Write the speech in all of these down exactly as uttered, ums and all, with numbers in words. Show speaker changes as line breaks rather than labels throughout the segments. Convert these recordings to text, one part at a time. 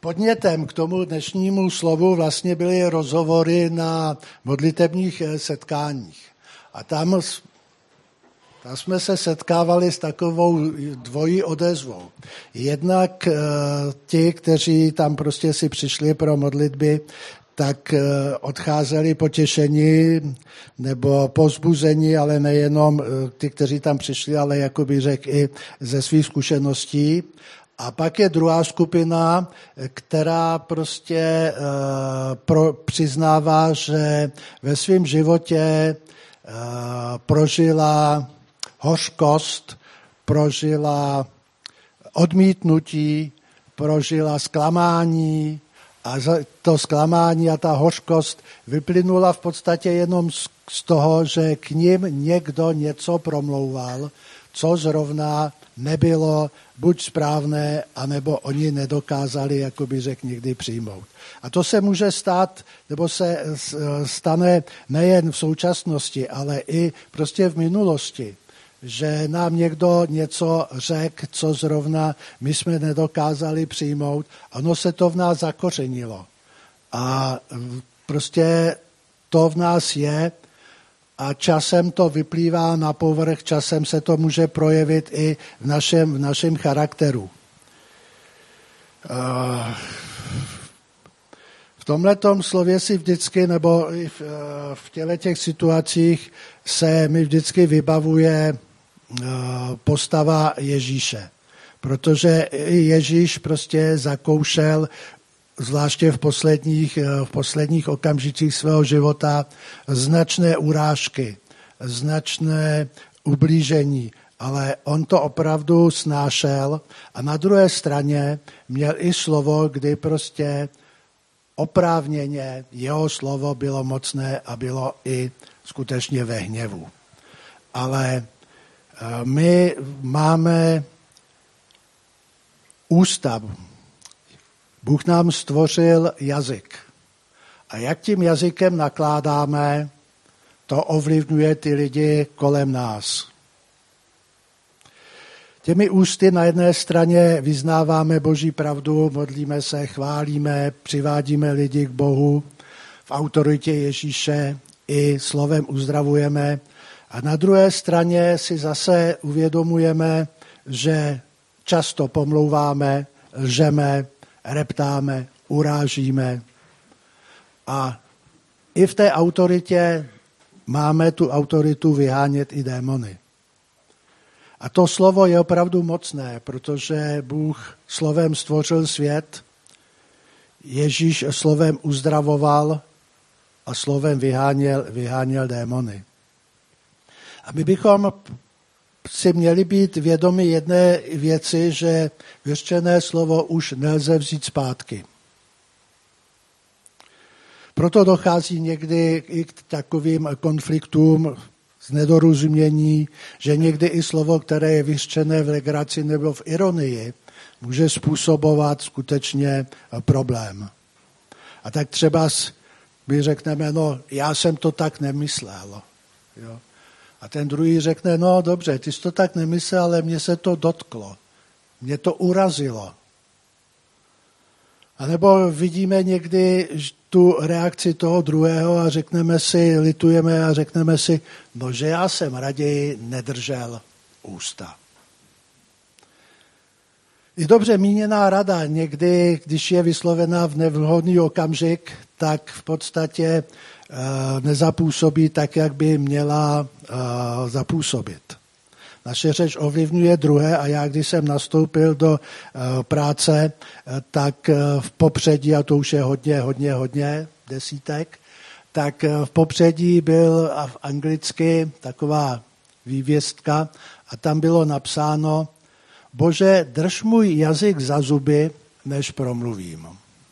Podnětem k tomu dnešnímu slovu vlastně byly rozhovory na modlitebních setkáních. A tam, tam jsme se setkávali s takovou dvojí odezvou. Jednak ti, kteří tam prostě si přišli pro modlitby, tak odcházeli potěšení nebo povzbuzení, ale nejenom ty, kteří tam přišli, ale jako bych řekl i ze svých zkušeností. A pak je druhá skupina, která prostě uh, pro, přiznává, že ve svém životě uh, prožila hořkost, prožila odmítnutí, prožila zklamání a to zklamání a ta hořkost vyplynula v podstatě jenom z, z toho, že k nim někdo něco promlouval, co zrovna nebylo buď správné, anebo oni nedokázali, jako by řekl, někdy přijmout. A to se může stát, nebo se stane nejen v současnosti, ale i prostě v minulosti, že nám někdo něco řekl, co zrovna my jsme nedokázali přijmout, ono se to v nás zakořenilo. A prostě to v nás je, a časem to vyplývá na povrch, časem se to může projevit i v našem, v našem charakteru. V tomhletom slově si vždycky, nebo i v, v těle těch situacích se mi vždycky vybavuje postava Ježíše. Protože Ježíš prostě zakoušel zvláště v posledních, v posledních okamžicích svého života, značné urážky, značné ublížení, ale on to opravdu snášel a na druhé straně měl i slovo, kdy prostě oprávněně jeho slovo bylo mocné a bylo i skutečně ve hněvu. Ale my máme ústa. Bůh nám stvořil jazyk. A jak tím jazykem nakládáme, to ovlivňuje ty lidi kolem nás. Těmi ústy na jedné straně vyznáváme Boží pravdu, modlíme se, chválíme, přivádíme lidi k Bohu, v autoritě Ježíše i slovem uzdravujeme. A na druhé straně si zase uvědomujeme, že často pomlouváme, lžeme, reptáme, urážíme. A i v té autoritě máme tu autoritu vyhánět i démony. A to slovo je opravdu mocné, protože Bůh slovem stvořil svět, Ježíš slovem uzdravoval a slovem vyháněl, vyháněl démony. A my bychom si měli být vědomi jedné věci, že vyřčené slovo už nelze vzít zpátky. Proto dochází někdy i k takovým konfliktům z nedorozumění, že někdy i slovo, které je vyřčené v legraci nebo v ironii, může způsobovat skutečně problém. A tak třeba my řekneme, no já jsem to tak nemyslel. Jo. A ten druhý řekne, no dobře, ty jsi to tak nemyslel, ale mně se to dotklo. Mě to urazilo. A nebo vidíme někdy tu reakci toho druhého a řekneme si, litujeme a řekneme si, no že já jsem raději nedržel ústa. I dobře míněná rada někdy, když je vyslovená v nevhodný okamžik, tak v podstatě nezapůsobí tak, jak by měla zapůsobit. Naše řeč ovlivňuje druhé a já, když jsem nastoupil do práce, tak v popředí, a to už je hodně, hodně, hodně desítek, tak v popředí byl a v anglicky taková vývěstka a tam bylo napsáno: Bože, drž můj jazyk za zuby, než promluvím.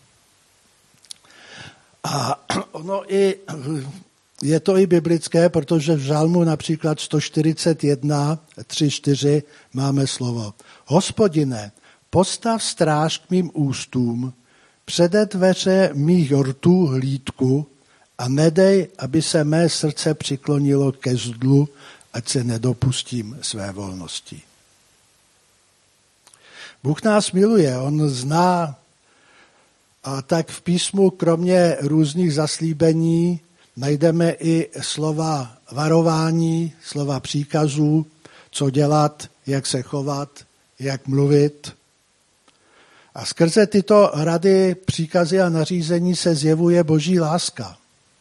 A ono i, je to i biblické, protože v žalmu například sto čtyřicet jedna, tři, čtyři máme slovo: Hospodine, postav stráž k mým ústům, přede dveře mých rtů hlídku a nedej, aby se mé srdce přiklonilo ke zlu, ať se nedopustím své volnosti. Bůh nás miluje, on zná A tak v písmu kromě různých zaslíbení najdeme i slova varování, slova příkazů, co dělat, jak se chovat, jak mluvit. A skrze tyto rady, příkazy a nařízení se zjevuje Boží láska,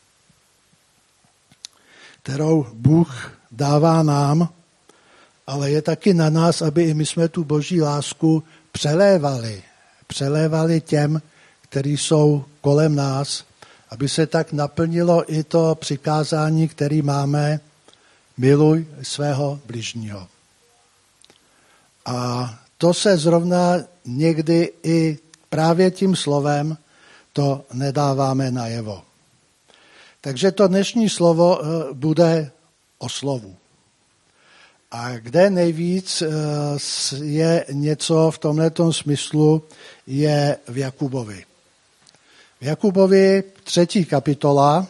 kterou Bůh dává nám, ale je taky na nás, aby i my jsme tu Boží lásku přelévali. Přelévali těm, kteří jsou kolem nás, aby se tak naplnilo i to přikázání, které máme, miluj svého bližního. A to se zrovna někdy i právě tím slovem to nedáváme najevo. Takže to dnešní slovo bude o slovu. A kde nejvíc je něco v tomhletom smyslu, je v Jakubovi. V Jakubovi třetí kapitola,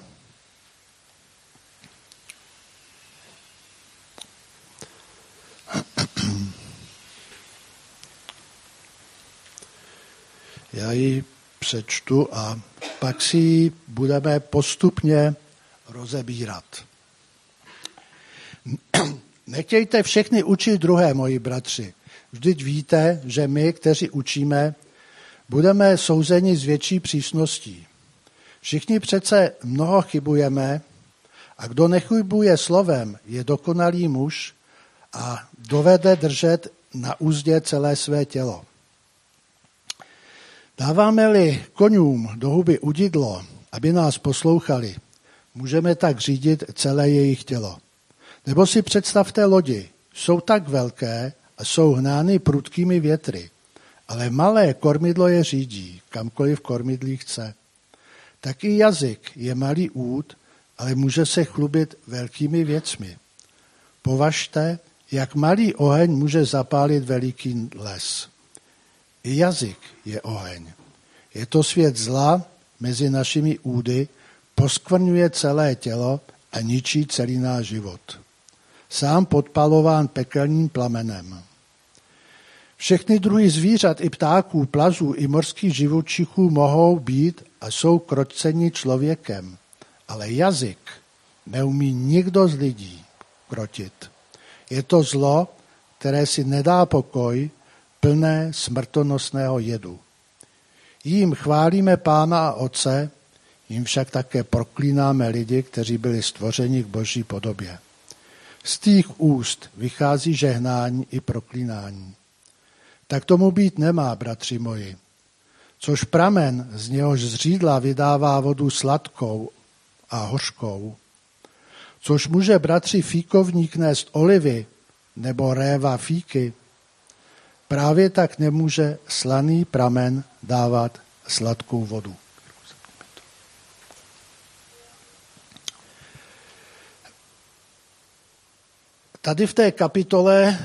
já ji přečtu a pak si ji budeme postupně rozebírat. Nechtějte všechny učit druhé, moji bratři. Vždyť víte, že my, kteří učíme, budeme souzeni s větší přísností. Všichni přece mnoho chybujeme a kdo nechybuje slovem, je dokonalý muž a dovede držet na úzdě celé své tělo. Dáváme-li koňům do huby udidlo, aby nás poslouchali, můžeme tak řídit celé jejich tělo. Nebo si představte lodi, jsou tak velké a jsou hnány prudkými větry, ale malé kormidlo je řídí, kamkoliv kormidlí chce. Tak i jazyk je malý úd, ale může se chlubit velkými věcmi. Považte, jak malý oheň může zapálit veliký les. I jazyk je oheň. Je to svět zla mezi našimi údy, poskvrňuje celé tělo a ničí celý náš život. Sám podpalován pekelným plamenem. Všechny druhy zvířat i ptáků, plazů i morských živočichů mohou být a jsou kroceni člověkem, ale jazyk neumí nikdo z lidí krotit. Je to zlo, které si nedá pokoj, plné smrtonosného jedu. Jím chválíme Pána a Otce, jím však také proklínáme lidi, kteří byli stvořeni k Boží podobě. Z těch úst vychází žehnání i proklínání. Tak tomu být nemá, bratři moji. Což pramen, z něhož z řídla vydává vodu sladkou a hořkou. Což může, bratři, fíkovník nést olivy nebo réva fíky, právě tak nemůže slaný pramen dávat sladkou vodu. Tady v té kapitole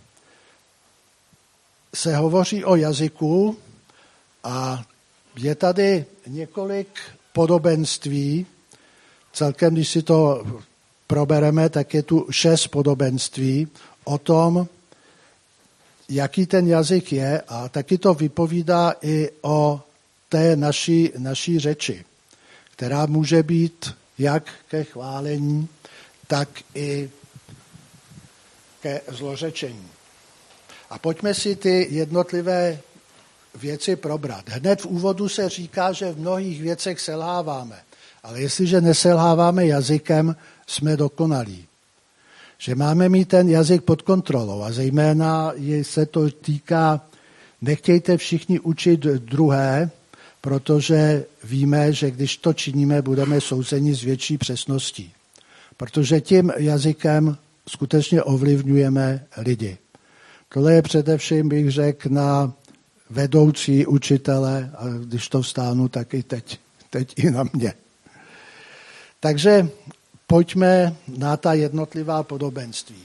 se hovoří o jazyku a je tady několik podobenství. Celkem, když si to probereme, tak je tu šest podobenství o tom, jaký ten jazyk je, a taky to vypovídá i o té naší, naší řeči, která může být jak ke chválení, tak i ke zlořečení. A pojďme si ty jednotlivé věci probrat. Hned v úvodu se říká, že v mnohých věcech selháváme, ale jestliže neselháváme jazykem, jsme dokonalí. Že máme mít ten jazyk pod kontrolou a zejména se to týká, nechtějte všichni učit druhé, protože víme, že když to činíme, budeme souzeni s větší přesností. Protože tím jazykem skutečně ovlivňujeme lidi. Tohle je především, bych řekl, na vedoucí učitele, a když to vstánu, tak i teď, teď i na mě. Takže pojďme na ta jednotlivá podobenství.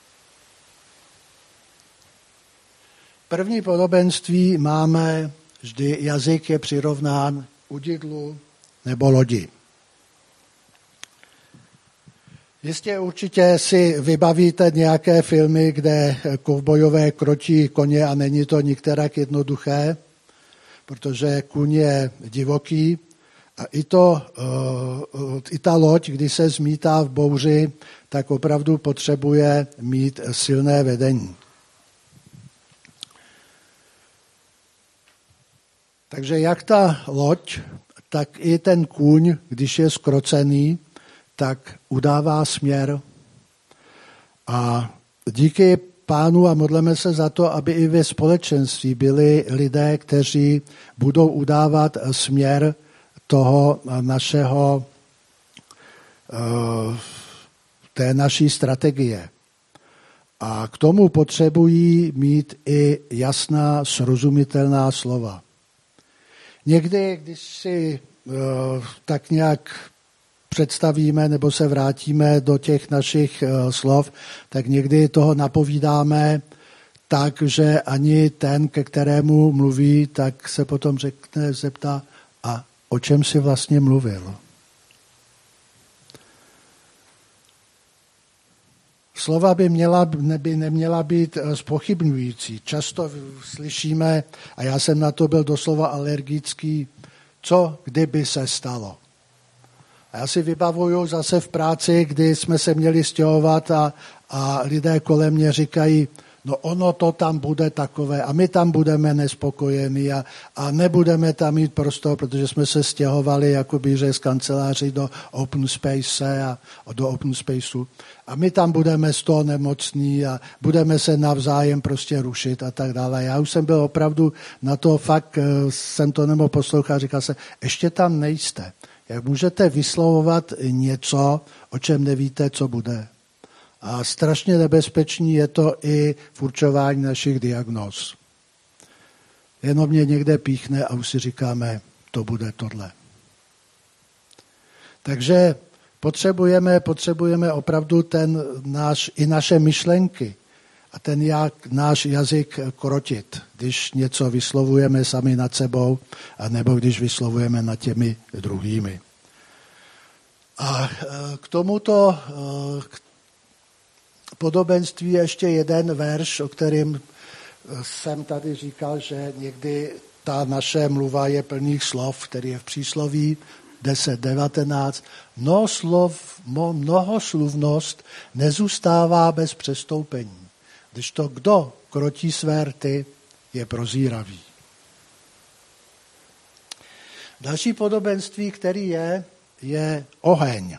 První podobenství máme, vždy jazyk je přirovnán udidlu nebo lodi. Jistě určitě si vybavíte nějaké filmy, kde kovbojové krotí koně a není to nikterak jednoduché, protože kůň je divoký a i, to, i ta loď, když se zmítá v bouři, tak opravdu potřebuje mít silné vedení. Takže jak ta loď, tak i ten kůň, když je zkrocený, tak udává směr. A díky Pánu a modleme se za to, aby i ve společenství byli lidé, kteří budou udávat směr toho našeho, té naší strategie. A k tomu potřebují mít i jasná, srozumitelná slova. Někdy, když si tak nějak představíme nebo se vrátíme do těch našich slov, tak někdy toho napovídáme tak, že ani ten, ke kterému mluví, tak se potom řekne, zeptá, a o čem si vlastně mluvil? Slova by, měla, by neměla být zpochybňující. Často slyšíme, a já jsem na to byl doslova alergický, co kdyby se stalo. A já si vybavuju zase v práci, kdy jsme se měli stěhovat a, a lidé kolem mě říkají, no ono to tam bude takové a my tam budeme nespokojení a, a nebudeme tam mít prostor, protože jsme se stěhovali jakoby, že z kanceláří do open space a do open spaceu a my tam budeme z toho nemocní a budeme se navzájem prostě rušit a tak dále. Já už jsem byl opravdu na to fakt, jsem to nemohl poslouchat, říkal jsem, ještě tam nejste. Jak můžete vyslovovat něco, o čem nevíte, co bude? A strašně nebezpečný je to i v určování našich diagnóz. Jenom mě někde píchne a už si říkáme, to bude tohle. Takže potřebujeme, potřebujeme opravdu ten náš, i naše myšlenky a ten jak, náš jazyk krotit, když něco vyslovujeme sami nad sebou, anebo když vyslovujeme nad těmi druhými. A k tomuto k podobenství ještě jeden verš, o kterém jsem tady říkal, že někdy ta naše mluva je plných slov, který je v přísloví deset devatenáct. Mnoho slov, mnohosluvnost nezůstává bez přestoupení. Když to kdo krotí své rty, je prozíravý. Další podobenství, který je, je oheň.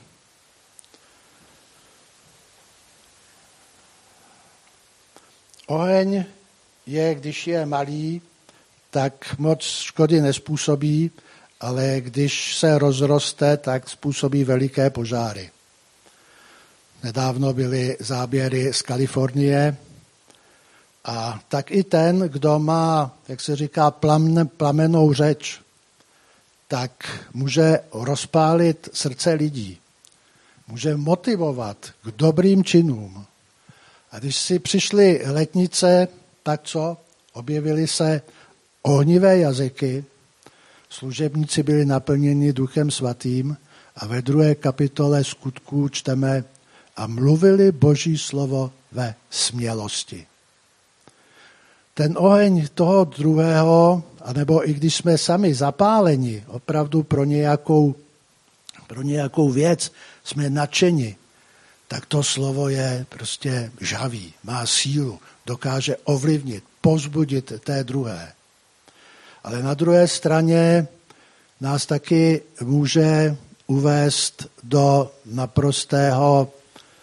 Oheň je, když je malý, tak moc škody nespůsobí, ale když se rozroste, tak způsobí veliké požáry. Nedávno byly záběry z Kalifornie a tak i ten, kdo má, jak se říká, plamen, plamenou řeč, tak může rozpálit srdce lidí. Může motivovat k dobrým činům. A když si přišly letnice, tak co? Objevily se ohnivé jazyky, služebníci byli naplněni Duchem Svatým a ve druhé kapitole Skutků čteme a mluvili Boží slovo ve smělosti. Ten oheň toho druhého, anebo i když jsme sami zapáleni, opravdu pro nějakou, pro nějakou věc jsme nadšeni, tak to slovo je prostě žhavý, má sílu, dokáže ovlivnit, povzbudit té druhé. Ale na druhé straně nás taky může uvést do naprostého,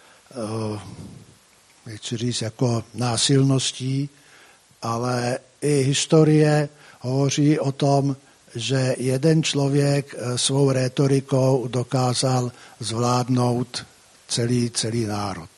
nechci říct jako násilností, ale i historie hovoří o tom, že jeden člověk svou rétorikou dokázal zvládnout celý, celý národ.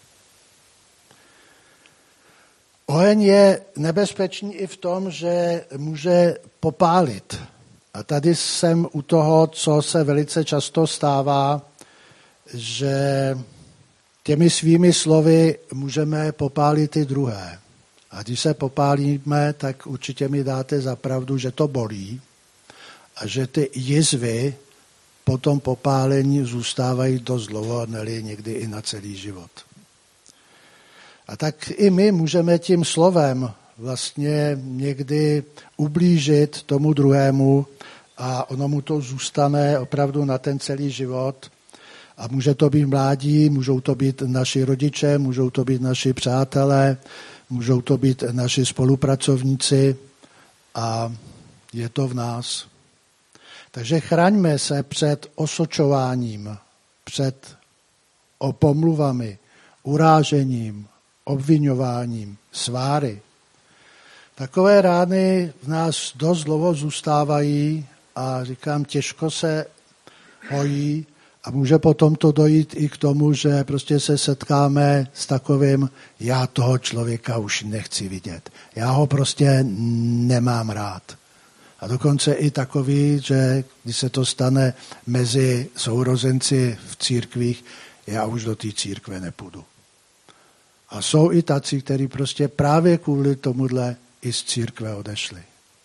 Oheň je nebezpečný i v tom, že může popálit. A tady jsem u toho, co se velice často stává, že těmi svými slovy můžeme popálit i druhé. A když se popálíme, tak určitě mi dáte za pravdu, že to bolí a že ty jizvy po tom popálení zůstávají dost dlouho, neli někdy i na celý život. A tak i my můžeme tím slovem vlastně někdy ublížit tomu druhému a ono mu to zůstane opravdu na ten celý život. A může to být mládí, můžou to být naši rodiče, můžou to být naši přátelé, můžou to být naši spolupracovníci a je to v nás. Takže chraňme se před osočováním, před pomluvami, urážením, obviňováním, sváry. Takové rány v nás dost dlouho zůstávají a říkám, těžko se hojí a může potom to dojít i k tomu, že prostě se setkáme s takovým, já toho člověka už nechci vidět. Já ho prostě nemám rád. A dokonce i takový, že když se to stane mezi sourozenci v církvích, já už do té církve nepůjdu. A jsou i tací, kteří prostě právě kvůli tomuhle i z církve odešli.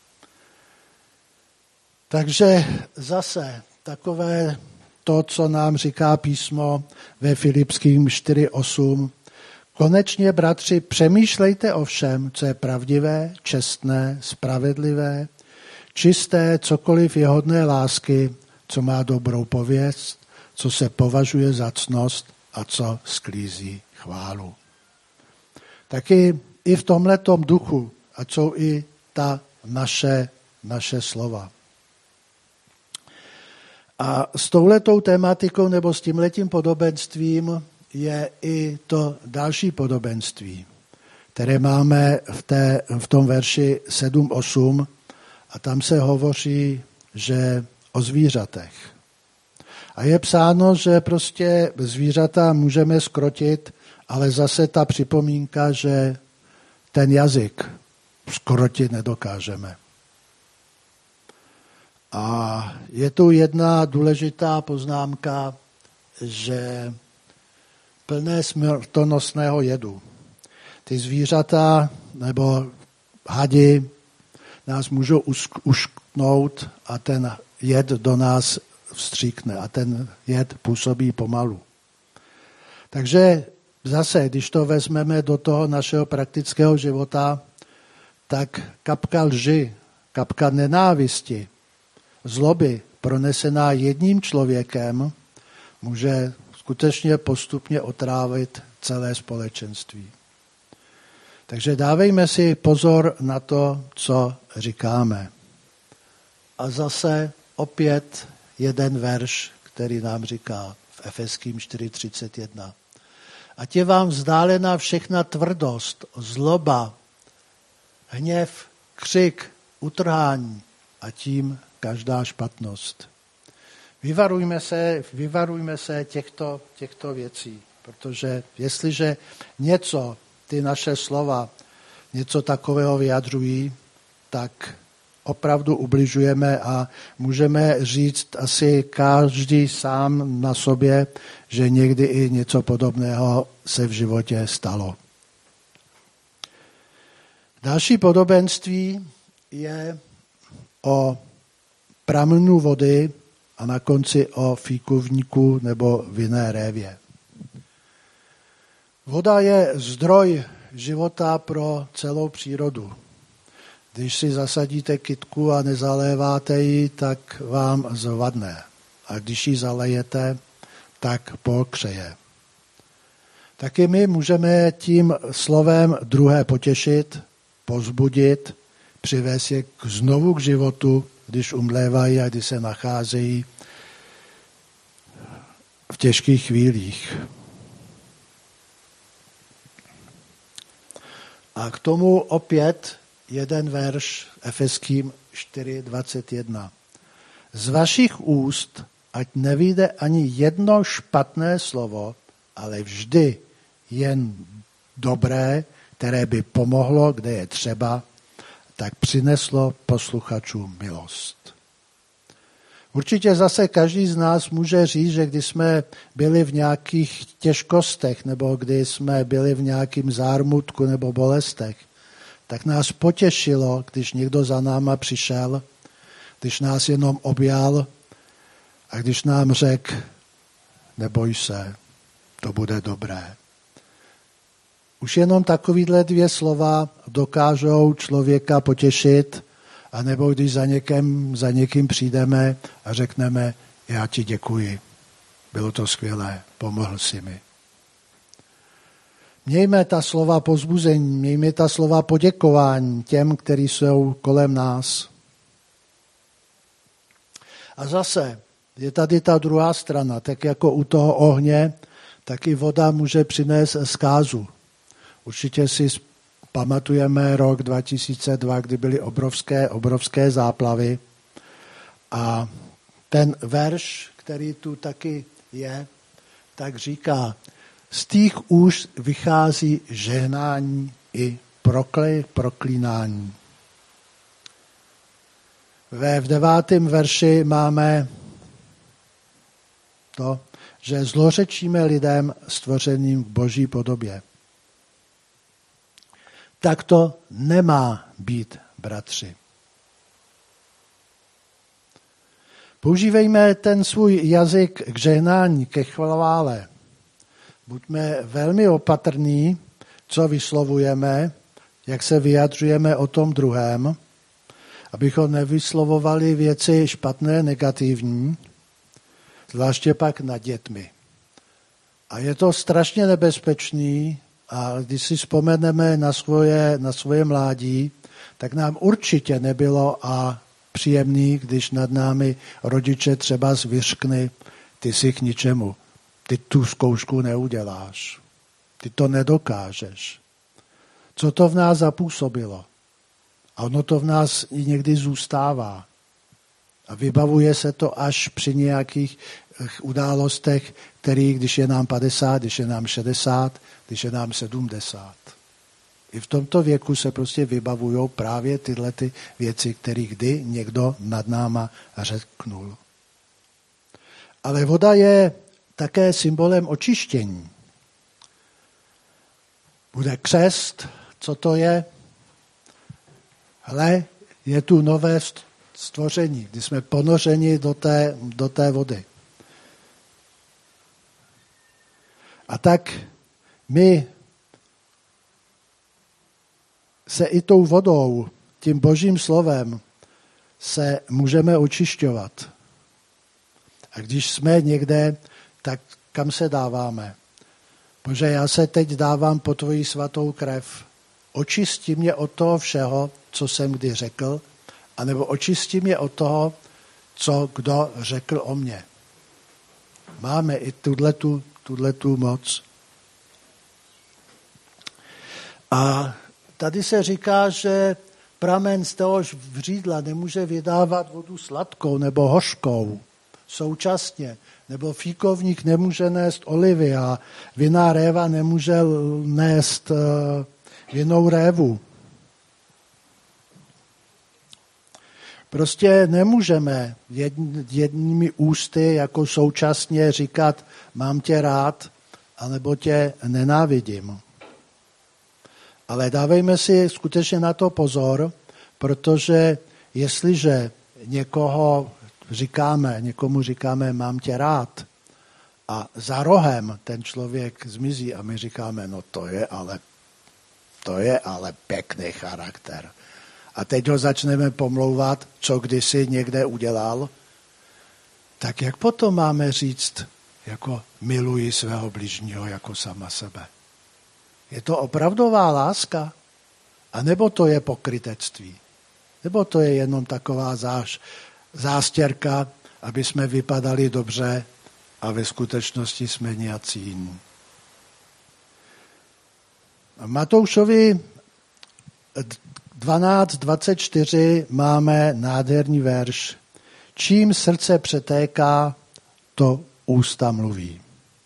Takže zase takové to, co nám říká písmo ve Filipským čtyři osm. Konečně, bratři, přemýšlejte o všem, co je pravdivé, čestné, spravedlivé, čisté, cokoliv je hodné lásky, co má dobrou pověst, co se považuje za ctnost a co sklízí chválu. Taky i v tomhletom duchu, a jsou i ta naše, naše slova. A s touhletou tématikou nebo s tímhletím podobenstvím je i to další podobenství, které máme v, té, v tom verši sedm osm a tam se hovoří, že o zvířatech. A je psáno, že prostě zvířata můžeme zkrotit, ale zase ta připomínka, že ten jazyk zkrotit nedokážeme. A je tu jedna důležitá poznámka, že plné smrtonosného jedu. Ty zvířata nebo hadi nás můžou ušknout a ten jed do nás vstříkne a ten jed působí pomalu. Takže zase, když to vezmeme do toho našeho praktického života, tak kapka lži, kapka nenávisti, zloby pronesená jedním člověkem může skutečně postupně otrávit celé společenství. Takže dávejme si pozor na to, co říkáme. A zase opět jeden verš, který nám říká v Efeským čtyři třicet jedna. Ať je vám vzdálená všechna tvrdost, zloba, hněv, křik, utrhání a tím každá špatnost. Vyvarujme se, vyvarujme se těchto, těchto věcí, protože jestliže něco, ty naše slova, něco takového vyjadřují, tak opravdu ubližujeme a můžeme říct asi každý sám na sobě, že někdy i něco podobného se v životě stalo. Další podobenství je o pramenu vody a na konci o fíkovníku nebo vinné révě. Voda je zdroj života pro celou přírodu. Když si zasadíte kytku a nezaléváte ji, tak vám zvadne. A když ji zalejete, tak pokřeje. Taky my můžeme tím slovem druhé potěšit, povzbudit, přivést je k znovu k životu, když umlévají a když se nacházejí v těžkých chvílích. A k tomu opět jeden verš Efeským čtyři dvacet jedna. Z vašich úst ať nevyjde ani jedno špatné slovo, ale vždy jen dobré, které by pomohlo, kde je třeba, tak přineslo posluchačům milost. Určitě zase každý z nás může říct, že když jsme byli v nějakých těžkostech nebo když jsme byli v nějakém zármutku nebo bolestech, tak nás potěšilo, když někdo za náma přišel, když nás jenom objal a když nám řekl, neboj se, to bude dobré. Už jenom takovýhle dvě slova dokážou člověka potěšit, anebo když za, někem, za někým přijdeme a řekneme, já ti děkuji, bylo to skvělé, pomohl jsi mi. Mějme ta slova povzbuzení, mějme ta slova poděkování těm, kteří jsou kolem nás. A zase je tady ta druhá strana, tak jako u toho ohně, tak i voda může přinést zkázu. Určitě si pamatujeme rok dva tisíce dva, kdy byly obrovské, obrovské záplavy. A ten verš, který tu taky je, tak říká, z těch úst vychází žehnání i prokle, proklínání. Ve v devátém verši máme to, že zlořečíme lidem stvořeným v boží podobě. Tak to nemá být, bratři. Používejme ten svůj jazyk k žehnání, ke chvále. Buďme velmi opatrní, co vyslovujeme, jak se vyjadřujeme o tom druhém, abychom nevyslovovali věci špatné, negativní, zvláště pak nad dětmi. A je to strašně nebezpečný, a když si vzpomeneme na svoje, na svoje mládí, tak nám určitě nebylo a příjemný, když nad námi rodiče třeba zvyřkny, ty jsi k ničemu, ty tu zkoušku neuděláš, ty to nedokážeš. Co to v nás zapůsobilo? A ono to v nás i někdy zůstává. A vybavuje se to až při nějakých událostech, který, když je nám padesát, když je nám šedesát, když je nám sedmdesát. I v tomto věku se prostě vybavují právě tyhle ty věci, které kdy někdo nad náma řeknul. Ale voda je také symbolem očištění. Bude křest, co to je? Hle, je tu nové stvoření, kdy jsme ponořeni do té, do té vody. A tak my se i tou vodou, tím božím slovem, se můžeme očišťovat. A když jsme někde, tak kam se dáváme? Bože, já se teď dávám po tvoji svatou krev. Očisti mě od toho všeho, co jsem kdy řekl, anebo očisti mě od toho, co kdo řekl o mně. Máme i tuhletu, tuhletu moc. A tady se říká, že pramen z téhož vřídla nemůže vydávat vodu sladkou nebo hořkou současně, nebo fíkovník nemůže nést olivy a vinná réva nemůže nést vinnou révu. Prostě nemůžeme jednými ústy jako současně říkat mám tě rád, anebo tě nenávidím. Ale dávejme si skutečně na to pozor, protože jestliže někoho říkáme, někomu říkáme mám tě rád a za rohem ten člověk zmizí a my říkáme no to je ale, to je ale pěkný charakter. A teď ho začneme pomlouvat, co kdysi někde udělal, tak jak potom máme říct, jako miluji svého bližního jako sama sebe? Je to opravdová láska? A nebo to je pokrytectví? Nebo to je jenom taková záš, zástěrka, aby jsme vypadali dobře a ve skutečnosti jsme nějací jiní? V Matoušovi dvanáct dvacet čtyři máme nádherný verš. Čím srdce přetéká, to ústa mluví.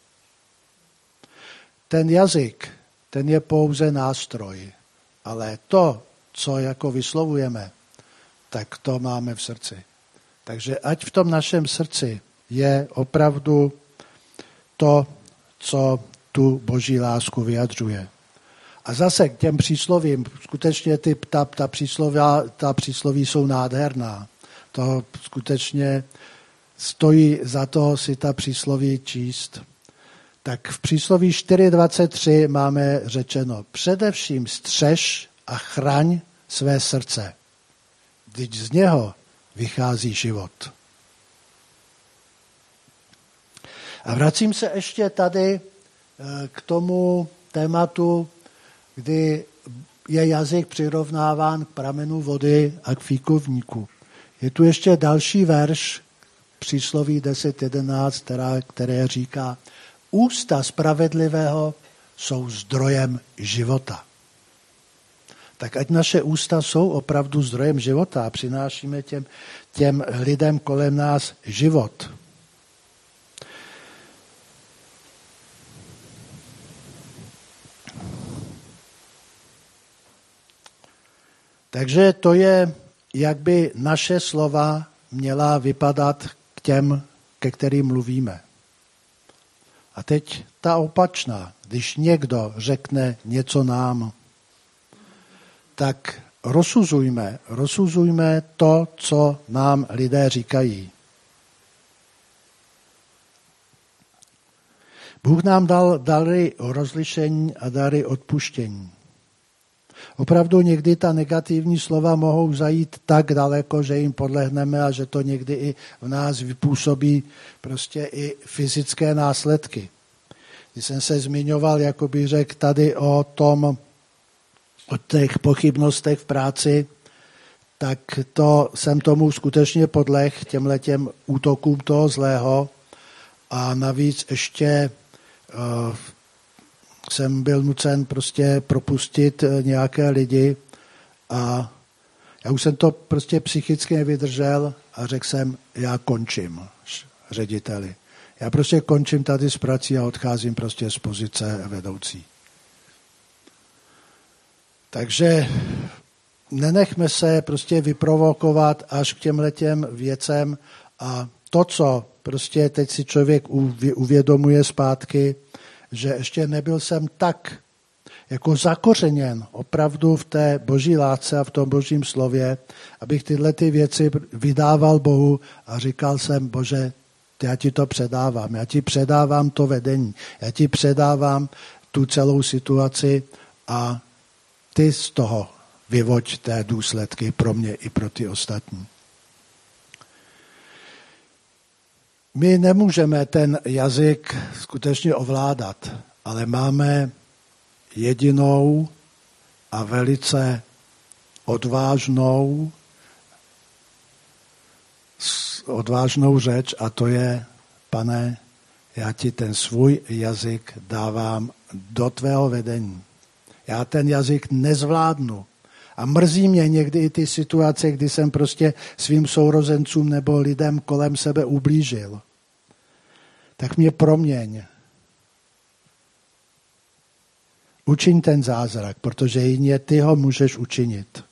Ten jazyk, ten je pouze nástroj, ale to, co jako vyslovujeme, tak to máme v srdci. Takže ať v tom našem srdci je opravdu to, co tu boží lásku vyjadřuje. A zase k těm příslovím, skutečně ty, ta, ta, přísloví, ta přísloví jsou nádherná. To skutečně stojí za to si ta přísloví číst. tak v přísloví čtyři dvacet tři máme řečeno: především střež a chraň své srdce, vždyť z něho vychází život. A vracím se ještě tady k tomu tématu, kdy je jazyk přirovnáván k pramenu vody a k fíkovníku. Je tu ještě další verš, přísloví deset jedenáct, která, které říká: ústa spravedlivého jsou zdrojem života. Tak ať naše ústa jsou opravdu zdrojem života a přinášíme těm, těm lidem kolem nás život. Takže to je, jak by naše slova měla vypadat k těm, ke kterým mluvíme. A teď ta opačná. Když někdo řekne něco nám, tak rozsuzujme, rozsuzujme to, co nám lidé říkají. Bůh nám dal dary rozlišení a dary odpuštění. Opravdu někdy ta negativní slova mohou zajít tak daleko, že jim podlehneme a že to někdy i v nás vypůsobí prostě i fyzické následky. Když jsem se zmiňoval, jako bych řekl tady o tom, o těch pochybnostech v práci, tak to jsem tomu skutečně podlehl, těmhletěm útokům toho zlého, a navíc ještě uh, jsem byl nucen prostě propustit nějaké lidi a já už jsem to prostě psychicky nevydržel a řekl jsem: já končím, řediteli. Já prostě končím tady s prací a odcházím prostě z pozice vedoucí. Takže nenechme se prostě vyprovokovat až k těmhletěm věcem, a to, co prostě teď si člověk uvědomuje zpátky, že ještě nebyl jsem tak jako zakořeněn opravdu v té boží lásce a v tom božím slově, abych tyhle ty věci vydával Bohu a říkal jsem: Bože, já ti to předávám, já ti předávám to vedení, já ti předávám tu celou situaci a ty z toho vyvoď té důsledky pro mě i pro ty ostatní. My nemůžeme ten jazyk skutečně ovládat, ale máme jedinou a velice odvážnou, odvážnou řeč, a to je: Pane, já ti ten svůj jazyk dávám do tvého vedení. Já ten jazyk nezvládnu. A mrzí mě někdy i ty situace, kdy jsem prostě svým sourozencům nebo lidem kolem sebe ublížil. Tak mě proměň. Učiň ten zázrak, protože jedině ty ho můžeš učinit.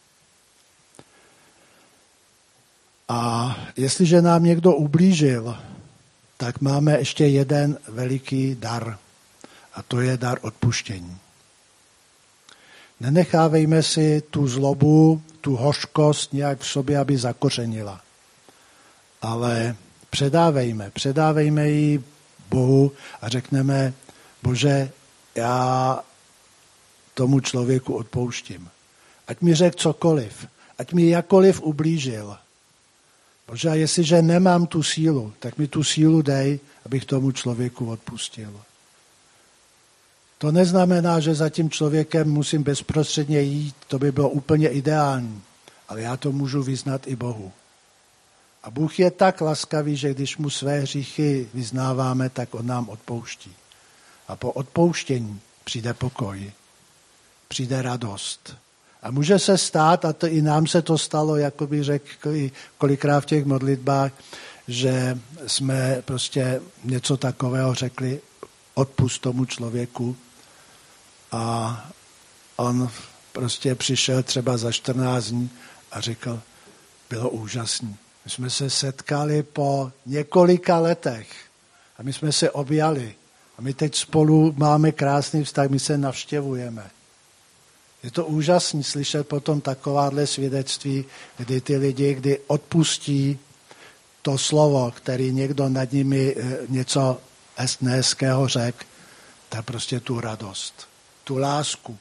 A jestliže nám někdo ublížil, tak máme ještě jeden veliký dar. A to je dar odpuštění. Nenechávejme si tu zlobu, tu hořkost nějak v sobě, aby zakořenila. Ale předávejme, předávejme ji Bohu a řekneme: Bože, já tomu člověku odpouštím. Ať mi řekl cokoliv, ať mi jakoliv ublížil. Bože, a jestliže nemám tu sílu, tak mi tu sílu dej, abych tomu člověku odpustil. To neznamená, že za tím člověkem musím bezprostředně jít, to by bylo úplně ideální, ale já to můžu vyznat i Bohu. A Bůh je tak laskavý, že když mu své hříchy vyznáváme, tak on nám odpouští. A po odpouštění přijde pokoj, přijde radost. A může se stát, a to i nám se to stalo, jako by řekl kolikrát v těch modlitbách, že jsme prostě něco takového řekli: odpusť tomu člověku. A on prostě přišel třeba za čtrnáct dní a řekl: bylo úžasný. My jsme se setkali po několika letech a my jsme se objali. A my teď spolu máme krásný vztah, my se navštěvujeme. Je to úžasný slyšet potom takováhle svědectví, kdy ty lidi, kdy odpustí to slovo, který někdo nad nimi něco estnéského řek, tak prostě tu radost, tu lásku.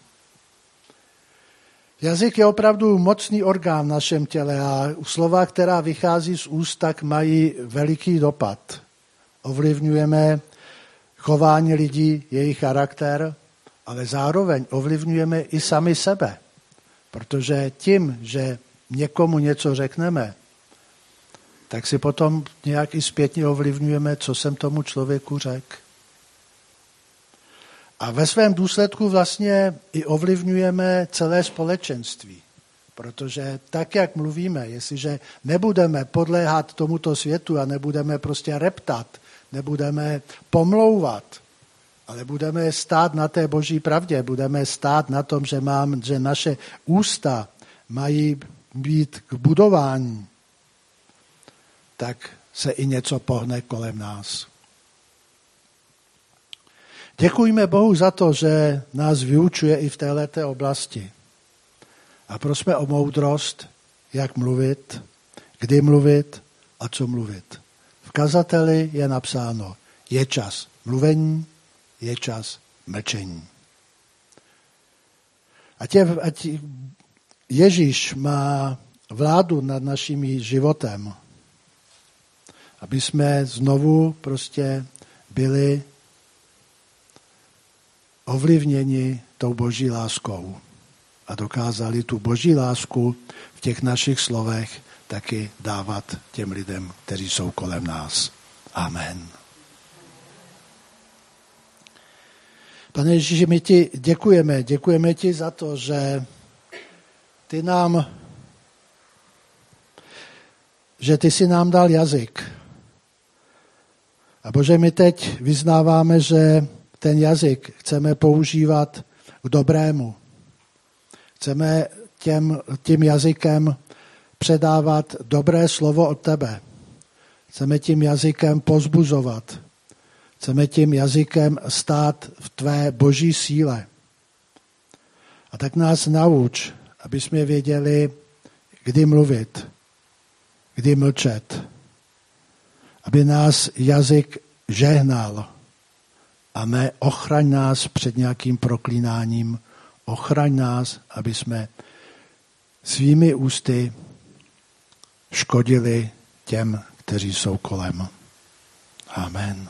Jazyk je opravdu mocný orgán v našem těle a slova, která vychází z úst, tak mají veliký dopad. Ovlivňujeme chování lidí, jejich charakter, ale zároveň ovlivňujeme i sami sebe. Protože tím, že někomu něco řekneme, tak si potom nějak i zpětně ovlivňujeme, co jsem tomu člověku řekl. A ve svém důsledku vlastně i ovlivňujeme celé společenství. Protože tak, jak mluvíme, jestliže nebudeme podléhat tomuto světu a nebudeme prostě reptat, nebudeme pomlouvat, ale budeme stát na té boží pravdě, budeme stát na tom, že, mám, že naše ústa mají být k budování, tak se i něco pohne kolem nás. Děkujeme Bohu za to, že nás vyučuje i v této oblasti. A prosme o moudrost, jak mluvit, kdy mluvit a co mluvit. V kazateli je napsáno, je čas mluvení, je čas mlčení. Ať, je, ať Ježíš má vládu nad naším životem, aby jsme znovu prostě byli ovlivněni tou boží láskou a dokázali tu boží lásku v těch našich slovech taky dávat těm lidem, kteří jsou kolem nás. Amen. Pane Ježíši, my ti děkujeme. Děkujeme ti za to, že ty nám, že ty si nám dal jazyk. A Bože, my teď vyznáváme, že ten jazyk chceme používat k dobrému. Chceme těm, tím jazykem předávat dobré slovo od tebe. Chceme tím jazykem pozbuzovat. Chceme tím jazykem stát v tvé boží síle. A tak nás nauč, aby jsme věděli, kdy mluvit, kdy mlčet. Aby nás jazyk žehnal. A ne ochraň nás před nějakým proklínáním. Ochraň nás, aby jsme svými ústy škodili těm, kteří jsou kolem. Amen.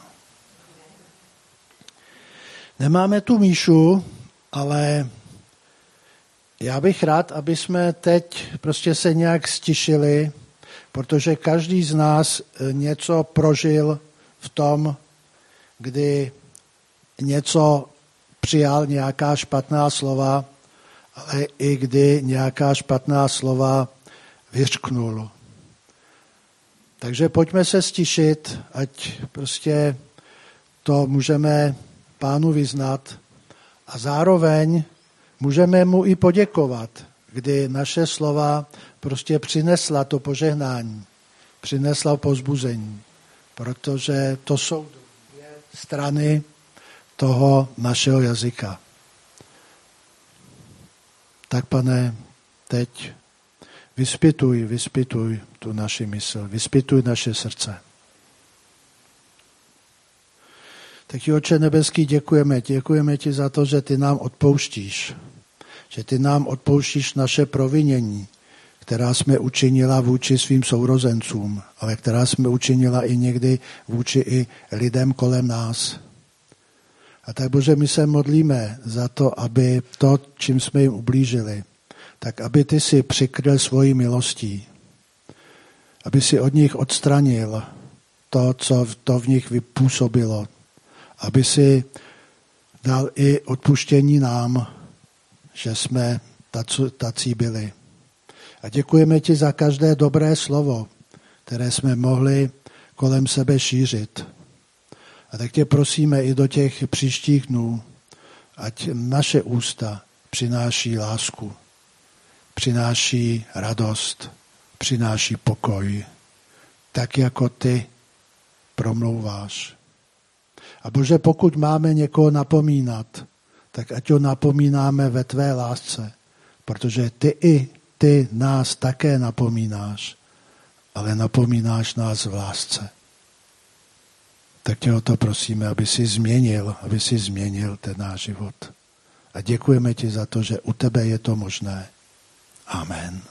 Nemáme tu Míšu, ale já bych rád, aby jsme teď prostě se nějak stišili, protože každý z nás něco prožil v tom, kdy něco přijal, nějaká špatná slova, ale i kdy nějaká špatná slova vyřknul. Takže pojďme se stišit, ať prostě to můžeme Pánu vyznat a zároveň můžeme mu i poděkovat, kdy naše slova prostě přinesla to požehnání, přinesla povzbuzení, protože to jsou dvě strany toho našeho jazyka. Tak, Pane, teď vyspituj, vyspituj tu naši mysl, vyspituj naše srdce. Tak ti, Otče nebeský, děkujeme. Děkujeme ti za to, že ty nám odpouštíš. Že ty nám odpouštíš naše provinění, která jsme učinila vůči svým sourozencům, ale která jsme učinila i někdy vůči i lidem kolem nás. A tak, Bože, my se modlíme za to, aby to, čím jsme jim ublížili, tak aby ty si přikryl svojí milostí. Aby si od nich odstranil to, co to v nich vypůsobilo. Aby si dal i odpuštění nám, že jsme tací byli. A děkujeme ti za každé dobré slovo, které jsme mohli kolem sebe šířit. A tak tě prosíme i do těch příštích dnů, ať naše ústa přináší lásku, přináší radost, přináší pokoj, tak jako ty promlouváš. A Bože, pokud máme někoho napomínat, tak ať ho napomínáme ve tvé lásce, protože ty i ty nás také napomínáš, ale napomínáš nás v lásce. tak tě o to prosíme, aby si změnil, aby si změnil ten náš život. A děkujeme ti za to, že u tebe je to možné. Amen.